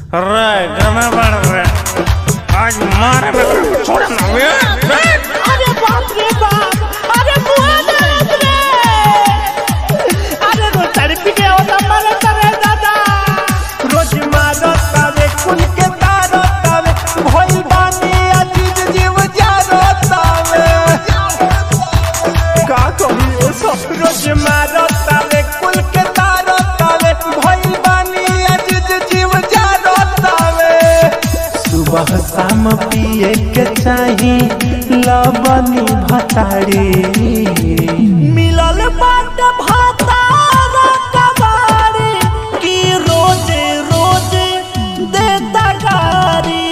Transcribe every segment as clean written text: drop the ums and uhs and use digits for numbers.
अरे गाना बढ़ रहा आज मारे में छोड़ ना अरे बाप रे बाप अरे बुआ दर्द रे अरे रोज तड़पी के होता मारे करे दादा रोज मारो तावे कुल के तारो तावे भइल बानी अजीज जीव जारो तावे का कही ओ सब रोज मारो तावे कुल के तारो तावे भइल बानी अजीज जीव जारो तावे सुबह शाम पिए के चाही लबनी भतारी मिलल बाट भातारा कबारी की रोजे रोजे देता गारी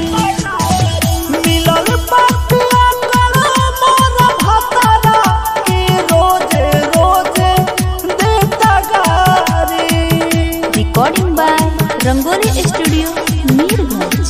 मिलल बाट मोरा भातारा की रोजे रोजे देता गारी। Recording by Rangoli studio Mirganj.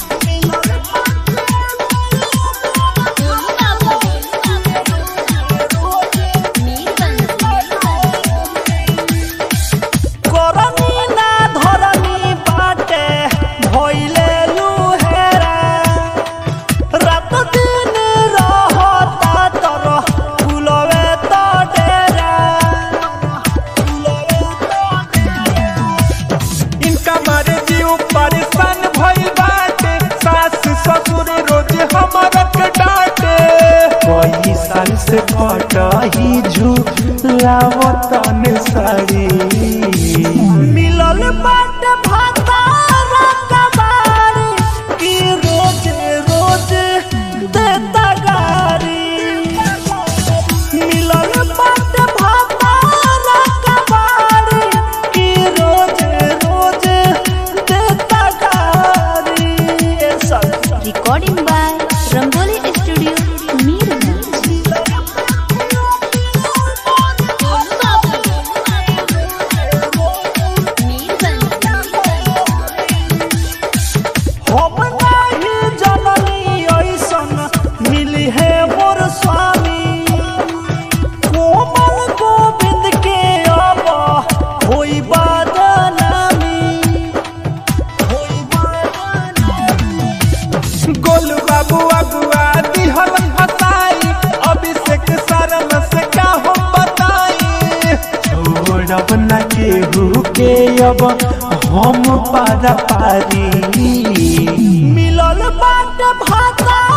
परेशान भइल बाटे सास ससुर रोज हमरा के डांटे कोई साल से फटही झूलावतन साड़ी मिलल बाट भातारा कबारी की रोज रोज देता गारी मिलल बाट भातारा कबारी की रोज रोज recording by Rangoli studio Mirganj. हम नहीं जननी ऐसन मिली है मोर स्वामी कोमल गोविंद के अब होई बदनामी गोलू बाबू अगुआ दिहल हसाई अभिषेक शर्म से का हो बताई छोड़ब न केहू के अब हम पारा पारी मिलल बाट भाता